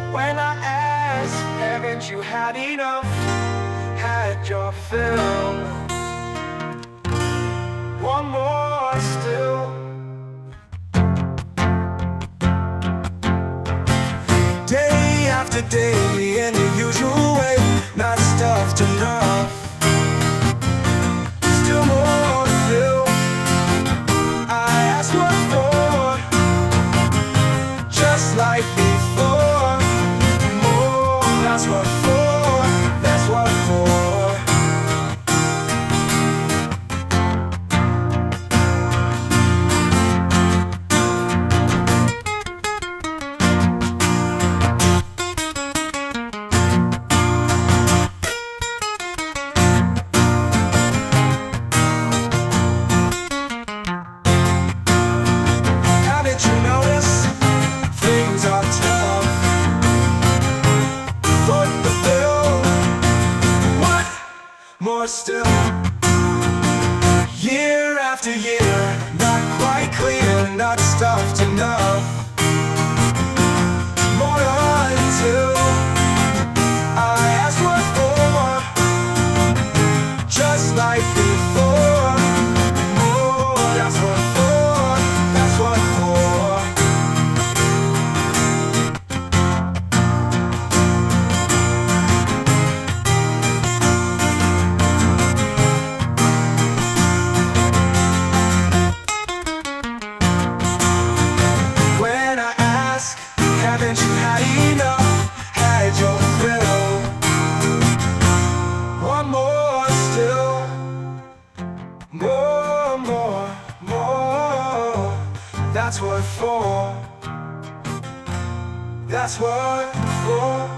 When I ask, haven't you had enough? Had your fill? One more still. Day after day in the usual way, not stuffed enough. Still more to fill. I ask what for, just like before. More, that's what for, that's what for. Haven't you noticed things are tough? Foot the bill. What more still? Year after year, not quite clear, not stuffed enough. More until I ask what for, just like before. More, that's what for, that's what for. When I ask, haven't you had enough? Had your fill? One more still. More, more, more. That's what for. That's what for.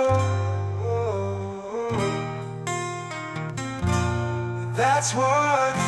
That's what